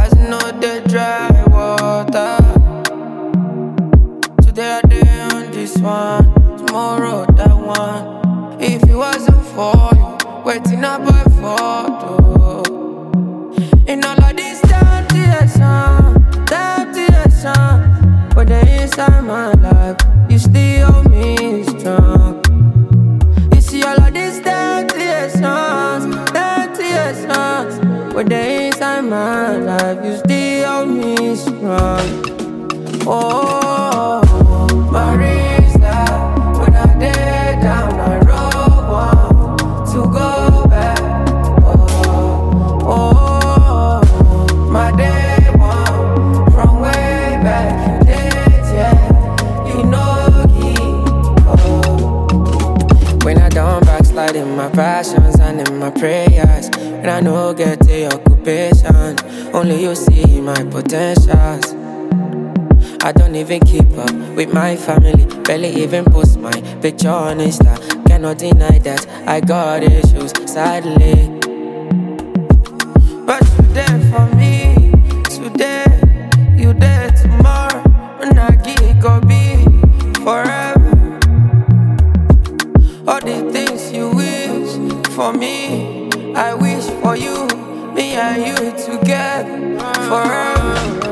As you know they dry water. Today I day on this one, tomorrow that one. If it wasn't for you, waiting up by photo. In all of this temptation, but they inside my life, you still hold me strong. You see all of these temptations, but they inside my life, you still hold me strong. Oh, Marisa, when I did down, I wrote one to go back. Oh, my day one from way back. You did, yeah, you know it. When I don't backslide in my passions and in my prayers, when I no get the occupation, only you see my potentials. I don't even keep up with my family, barely even post my picture on Insta. Cannot deny that I got issues, sadly. But you there for me, today, you there tomorrow. When I get go be forever. All the things you wish for me, I wish for you. Me and you together forever.